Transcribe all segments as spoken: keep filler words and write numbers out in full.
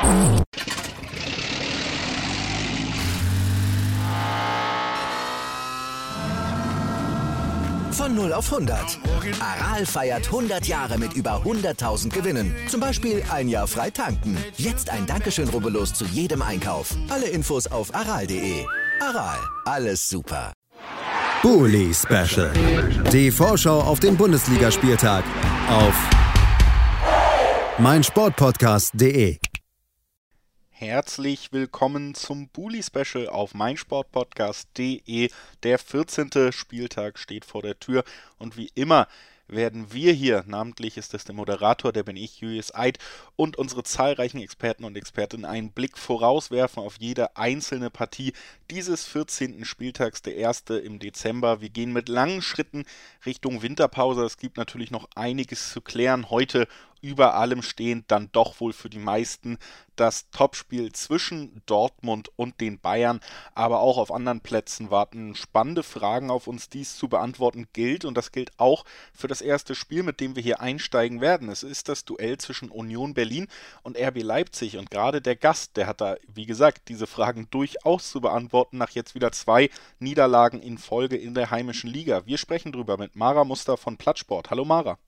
Von null auf hundert. Aral feiert hundert Jahre mit über hunderttausend Gewinnen. Zum Beispiel ein Jahr frei tanken. Jetzt ein Dankeschön, rubbellos zu jedem Einkauf. Alle Infos auf aral punkt de. Aral, alles super. Bully Special. Die Vorschau auf den Bundesligaspieltag auf meinsportpodcast punkt de. Herzlich willkommen zum Bully Special auf meinsportpodcast punkt de. Der vierzehnte Spieltag steht vor der Tür und wie immer werden wir hier, namentlich ist es der Moderator, der bin ich, Julius Eid, und unsere zahlreichen Experten und Expertinnen einen Blick vorauswerfen auf jede einzelne Partie dieses vierzehnten Spieltags, der erste im Dezember. Wir gehen mit langen Schritten Richtung Winterpause. Es gibt natürlich noch einiges zu klären. Heute über allem stehend dann doch wohl für die meisten das Topspiel zwischen Dortmund und den Bayern, aber auch auf anderen Plätzen warten spannende Fragen auf uns, die es zu beantworten gilt, und das gilt auch für das erste Spiel, mit dem wir hier einsteigen werden. Es ist das Duell zwischen Union Berlin und R B Leipzig, und gerade der Gast, der hat da, wie gesagt, diese Fragen durchaus zu beantworten, nach jetzt wieder zwei Niederlagen in Folge in der heimischen Liga. Wir sprechen drüber mit Mara Muster von Plattsport. Hallo Mara.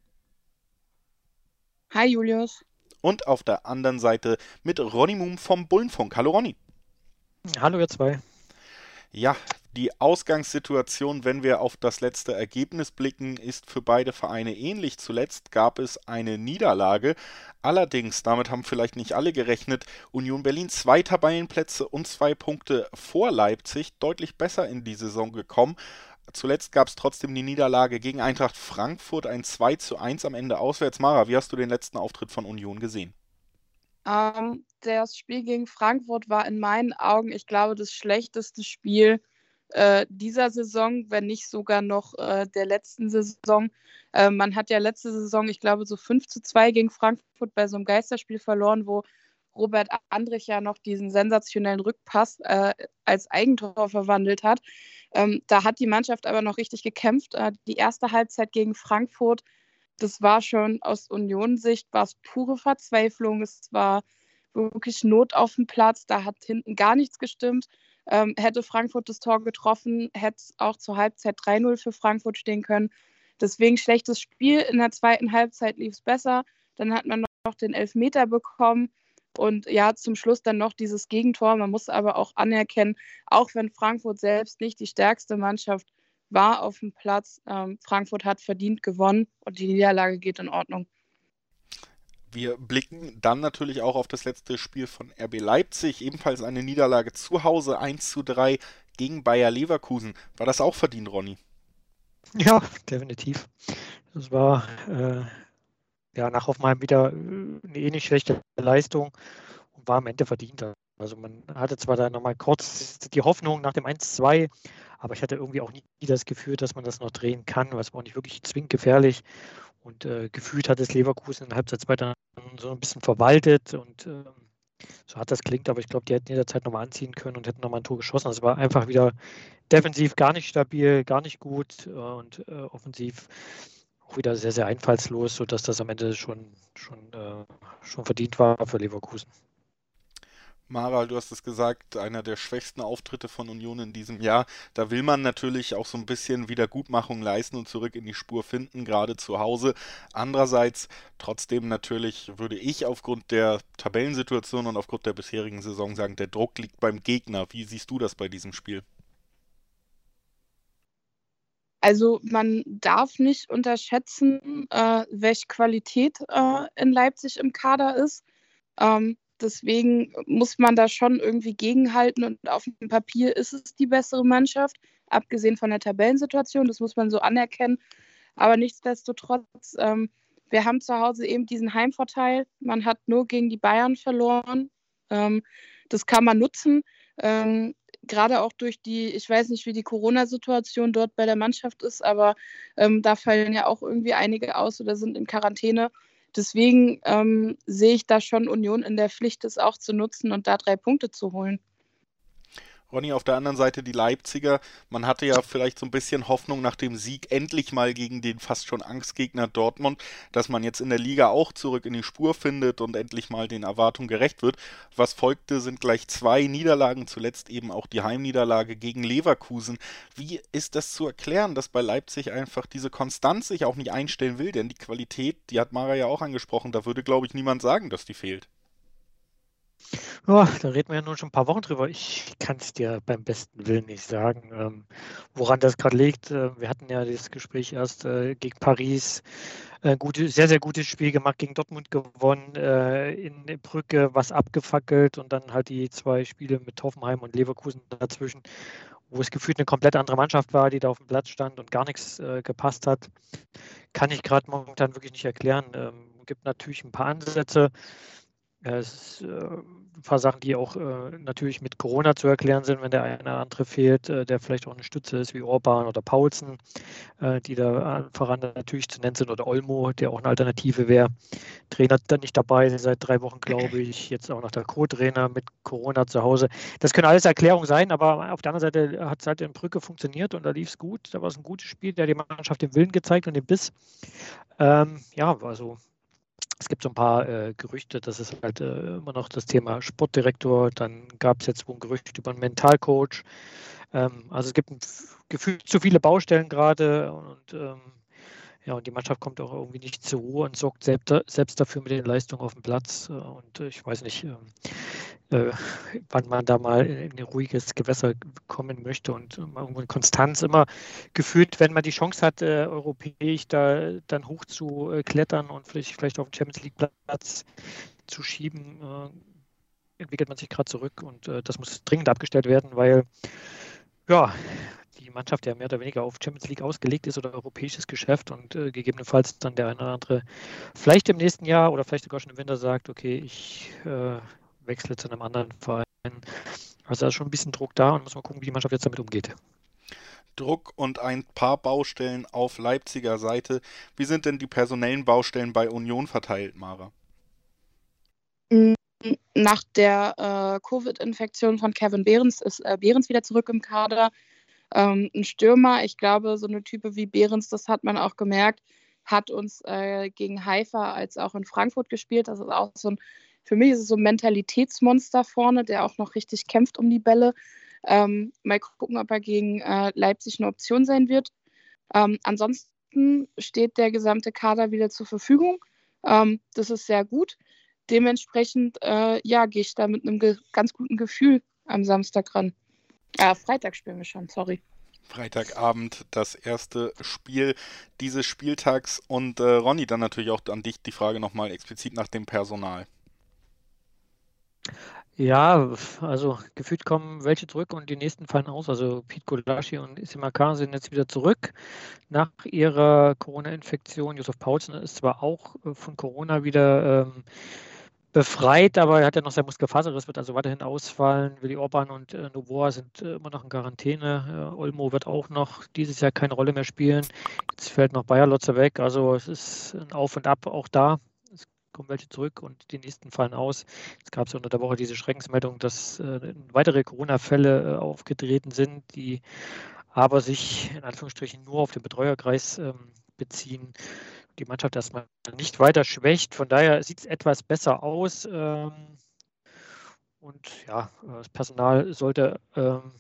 Hi Julius. Und auf der anderen Seite mit Ronny Muhm vom Bullenfunk. Hallo Ronny. Hallo ihr zwei. Ja, die Ausgangssituation, wenn wir auf das letzte Ergebnis blicken, ist für beide Vereine ähnlich. Zuletzt gab es eine Niederlage. Allerdings, damit haben vielleicht nicht alle gerechnet, Union Berlin zwei Tabellenplätze und zwei Punkte vor Leipzig, deutlich besser in die Saison gekommen. Zuletzt gab es trotzdem die Niederlage gegen Eintracht Frankfurt, ein zwei zu eins am Ende auswärts. Mara, wie hast du den letzten Auftritt von Union gesehen? Ähm, das Spiel gegen Frankfurt war in meinen Augen, ich glaube, das schlechteste Spiel äh, dieser Saison, wenn nicht sogar noch äh, der letzten Saison. Äh, man hat ja letzte Saison, ich glaube, so fünf zu zwei gegen Frankfurt bei so einem Geisterspiel verloren, wo Robert Andrich ja noch diesen sensationellen Rückpass äh, als Eigentor verwandelt hat. Ähm, da hat die Mannschaft aber noch richtig gekämpft. Äh, die erste Halbzeit gegen Frankfurt, das war schon aus Union-Sicht, war es pure Verzweiflung. Es war wirklich Not auf dem Platz. Da hat hinten gar nichts gestimmt. Ähm, hätte Frankfurt das Tor getroffen, hätte es auch zur Halbzeit drei null für Frankfurt stehen können. Deswegen schlechtes Spiel. In der zweiten Halbzeit lief es besser. Dann hat man noch den Elfmeter bekommen. Und ja, zum Schluss dann noch dieses Gegentor. Man muss aber auch anerkennen, auch wenn Frankfurt selbst nicht die stärkste Mannschaft war auf dem Platz, ähm, Frankfurt hat verdient gewonnen und die Niederlage geht in Ordnung. Wir blicken dann natürlich auch auf das letzte Spiel von R B Leipzig. Ebenfalls eine Niederlage zu Hause, eins zu drei gegen Bayer Leverkusen. War das auch verdient, Ronny? Ja, definitiv. Das war äh, ja nach Hoffenheim wieder eine ähnlich schlechte Leistung und war am Ende verdient. Also man hatte zwar da nochmal kurz die Hoffnung nach dem eins zu zwei, aber ich hatte irgendwie auch nie das Gefühl, dass man das noch drehen kann, weil es war auch nicht wirklich zwingend gefährlich. Und äh, gefühlt hat es Leverkusen in der Halbzeit zwei dann so ein bisschen verwaltet und äh, so hat das klingt, aber ich glaube, die hätten jederzeit nochmal anziehen können und hätten nochmal ein Tor geschossen. Also es war einfach wieder defensiv gar nicht stabil, gar nicht gut äh, und äh, offensiv auch wieder sehr, sehr einfallslos, sodass das am Ende schon, schon, äh, schon verdient war für Leverkusen. Mara, du hast es gesagt, einer der schwächsten Auftritte von Union in diesem Jahr. Da will man natürlich auch so ein bisschen Wiedergutmachung leisten und zurück in die Spur finden, gerade zu Hause. Andererseits trotzdem natürlich, würde ich aufgrund der Tabellensituation und aufgrund der bisherigen Saison sagen, der Druck liegt beim Gegner. Wie siehst du das bei diesem Spiel? Also man darf nicht unterschätzen, äh, welche Qualität äh, in Leipzig im Kader ist. Ähm, Deswegen muss man da schon irgendwie gegenhalten und auf dem Papier ist es die bessere Mannschaft, abgesehen von der Tabellensituation, das muss man so anerkennen. Aber nichtsdestotrotz, ähm, wir haben zu Hause eben diesen Heimvorteil. Man hat nur gegen die Bayern verloren. Ähm, das kann man nutzen. Ähm, gerade auch durch die, ich weiß nicht, wie die Corona-Situation dort bei der Mannschaft ist, aber ähm, da fallen ja auch irgendwie einige aus oder sind in Quarantäne. Deswegen ähm, sehe ich da schon Union in der Pflicht, das auch zu nutzen und da drei Punkte zu holen. Ronny, auf der anderen Seite die Leipziger. Man hatte ja vielleicht so ein bisschen Hoffnung nach dem Sieg endlich mal gegen den fast schon Angstgegner Dortmund, dass man jetzt in der Liga auch zurück in die Spur findet und endlich mal den Erwartungen gerecht wird. Was folgte, sind gleich zwei Niederlagen, zuletzt eben auch die Heimniederlage gegen Leverkusen. Wie ist das zu erklären, dass bei Leipzig einfach diese Konstanz sich auch nicht einstellen will? Denn die Qualität, die hat Mara ja auch angesprochen, da würde, glaube ich, niemand sagen, dass die fehlt. Ja, da reden wir ja nun schon ein paar Wochen drüber. Ich kann es dir beim besten Willen nicht sagen, ähm, woran das gerade liegt. Äh, wir hatten ja das Gespräch erst äh, gegen Paris, äh, gute, sehr, sehr gutes Spiel gemacht, gegen Dortmund gewonnen, äh, in Brügge was abgefackelt und dann halt die zwei Spiele mit Hoffenheim und Leverkusen dazwischen, wo es gefühlt eine komplett andere Mannschaft war, die da auf dem Platz stand und gar nichts äh, gepasst hat. Kann ich gerade momentan wirklich nicht erklären. Ähm, gibt natürlich ein paar Ansätze. Ja, es ist äh, ein paar Sachen, die auch äh, natürlich mit Corona zu erklären sind, wenn der eine oder andere fehlt, äh, der vielleicht auch eine Stütze ist, wie Orban oder Paulsen, äh, die da voran natürlich zu nennen sind, oder Olmo, der auch eine Alternative wäre. Trainer dann nicht dabei, seit drei Wochen, glaube ich, jetzt auch noch der Co-Trainer mit Corona zu Hause. Das können alles Erklärungen sein, aber auf der anderen Seite hat es halt in Brügge funktioniert und da lief es gut. Da war es ein gutes Spiel, der hat die Mannschaft den Willen gezeigt und den Biss. Ähm, ja, also es gibt so ein paar äh, Gerüchte, das ist halt äh, immer noch das Thema Sportdirektor. Dann gab es jetzt wohl ein Gerücht über einen Mentalcoach. Ähm, also es gibt ein, gefühlt zu viele Baustellen gerade und ähm, ja, und die Mannschaft kommt auch irgendwie nicht zur Ruhe und sorgt selbst, selbst dafür mit den Leistungen auf dem Platz. Und ich weiß nicht, äh, wann man da mal in ein ruhiges Gewässer kommen möchte und irgendwo eine Konstanz immer gefühlt, wenn man die Chance hat, äh, europäisch da dann hoch zu äh, klettern und vielleicht, vielleicht auf den Champions League Platz zu schieben, äh, entwickelt man sich gerade zurück und äh, das muss dringend abgestellt werden, weil ja, die Mannschaft ja mehr oder weniger auf Champions League ausgelegt ist oder europäisches Geschäft und äh, gegebenenfalls dann der eine oder andere vielleicht im nächsten Jahr oder vielleicht sogar schon im Winter sagt, okay, ich äh, wechsle zu einem anderen Verein. Also da ist schon ein bisschen Druck da und muss mal gucken, wie die Mannschaft jetzt damit umgeht. Druck und ein paar Baustellen auf Leipziger Seite. Wie sind denn die personellen Baustellen bei Union verteilt, Mara? Nach der äh, Covid-Infektion von Kevin Behrens ist äh, Behrens wieder zurück im Kader. Ähm, ein Stürmer, ich glaube, so eine Type wie Behrens, das hat man auch gemerkt, hat uns äh, gegen Haifa als auch in Frankfurt gespielt. Das ist auch so ein, für mich ist es so ein Mentalitätsmonster vorne, der auch noch richtig kämpft um die Bälle. Ähm, mal gucken, ob er gegen äh, Leipzig eine Option sein wird. Ähm, ansonsten steht der gesamte Kader wieder zur Verfügung. Ähm, das ist sehr gut. Dementsprechend, äh, ja, gehe ich da mit einem ge- ganz guten Gefühl am Samstag ran. Äh, Freitag spielen wir schon, sorry. Freitagabend das erste Spiel dieses Spieltags. Und äh, Ronny, dann natürlich auch an dich die Frage nochmal explizit nach dem Personal. Ja, also gefühlt kommen welche zurück und die nächsten fallen aus. Also Pete Gulaschi und Simakar sind jetzt wieder zurück nach ihrer Corona-Infektion. Josef Paulsen ist zwar auch von Corona wieder ähm, befreit, aber er hat ja noch sein Muskelfaserriss, wird also weiterhin ausfallen. Willi Orban und äh, Novoa sind äh, immer noch in Quarantäne. Äh, Olmo wird auch noch dieses Jahr keine Rolle mehr spielen. Jetzt fällt noch Bayer Lotzer weg. Also es ist ein Auf und Ab auch da. Es kommen welche zurück und die nächsten fallen aus. Es gab so unter der Woche diese Schreckensmeldung, dass äh, weitere Corona-Fälle äh, aufgetreten sind, die aber sich in Anführungsstrichen nur auf den Betreuerkreis ähm, beziehen. Die Mannschaft erstmal nicht weiter schwächt. Von daher sieht es etwas besser aus. Ähm, und ja, das Personal sollte ähm,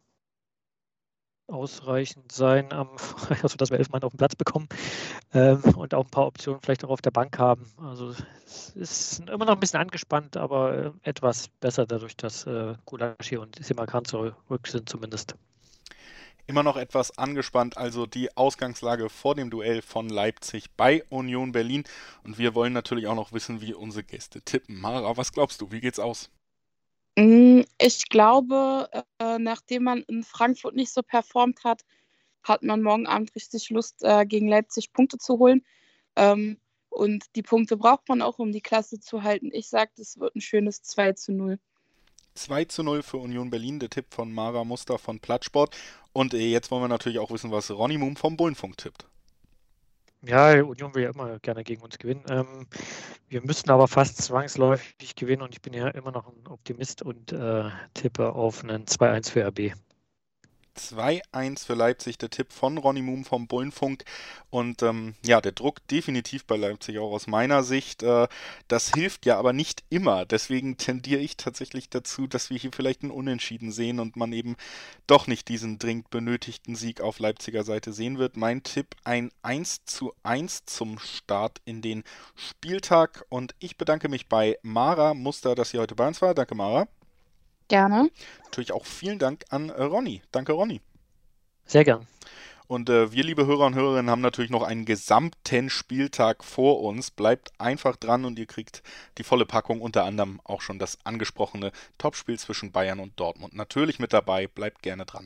ausreichend sein, am, also dass wir elf Mann auf den Platz bekommen ähm, und auch ein paar Optionen vielleicht auch auf der Bank haben. Also es ist immer noch ein bisschen angespannt, aber äh, etwas besser dadurch, dass äh, Gulaschi und Simakan zurück sind zumindest. Immer noch etwas angespannt, also die Ausgangslage vor dem Duell von Leipzig bei Union Berlin. Und wir wollen natürlich auch noch wissen, wie unsere Gäste tippen. Mara, was glaubst du, wie geht's aus? Ich glaube, äh, nachdem man in Frankfurt nicht so performt hat, hat man morgen Abend richtig Lust, äh, gegen Leipzig Punkte zu holen. Ähm, und die Punkte braucht man auch, um die Klasse zu halten. Ich sage, das wird ein schönes zwei zu null. zwei zu null für Union Berlin, der Tipp von Mara Muster von Plattsport. Und äh, jetzt wollen wir natürlich auch wissen, was Ronny Moom vom Bullenfunk tippt. Ja, Union will ja immer gerne gegen uns gewinnen. Ähm, wir müssten aber fast zwangsläufig gewinnen und ich bin ja immer noch ein Optimist und äh, tippe auf einen zwei eins für R B. zwei eins für Leipzig, der Tipp von Ronny Muhm vom Bullenfunk. Und ähm, ja, der Druck definitiv bei Leipzig auch aus meiner Sicht. Äh, das hilft ja aber nicht immer. Deswegen tendiere ich tatsächlich dazu, dass wir hier vielleicht einen Unentschieden sehen und man eben doch nicht diesen dringend benötigten Sieg auf Leipziger Seite sehen wird. Mein Tipp ein eins zu eins zum Start in den Spieltag. Und ich bedanke mich bei Mara Muster, dass sie heute bei uns war. Danke, Mara. Gerne. Natürlich auch vielen Dank an äh, Ronny. Danke, Ronny. Sehr gern. Und äh, wir, liebe Hörer und Hörerinnen, haben natürlich noch einen gesamten Spieltag vor uns. Bleibt einfach dran und ihr kriegt die volle Packung, unter anderem auch schon das angesprochene Topspiel zwischen Bayern und Dortmund. Natürlich mit dabei, bleibt gerne dran.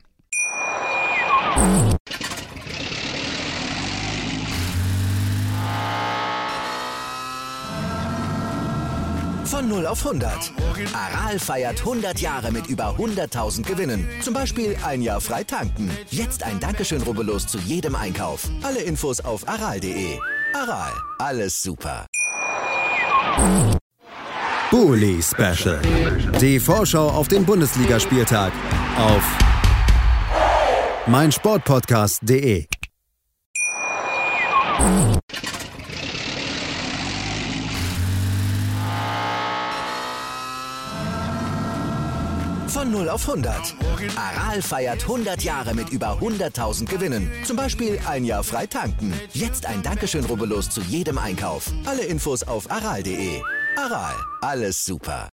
Von null auf hundert. Aral feiert hundert Jahre mit über hunderttausend Gewinnen. Zum Beispiel ein Jahr frei tanken. Jetzt ein Dankeschön, rubbellos zu jedem Einkauf. Alle Infos auf aral punkt de. Aral, alles super. Bully Special. Die Vorschau auf den Bundesligaspieltag auf meinsportpodcast punkt de. Von null auf hundert. Aral feiert hundert Jahre mit über hunderttausend Gewinnen. Zum Beispiel ein Jahr frei tanken. Jetzt ein Dankeschön, rubbellos zu jedem Einkauf. Alle Infos auf aral punkt de. Aral, alles super.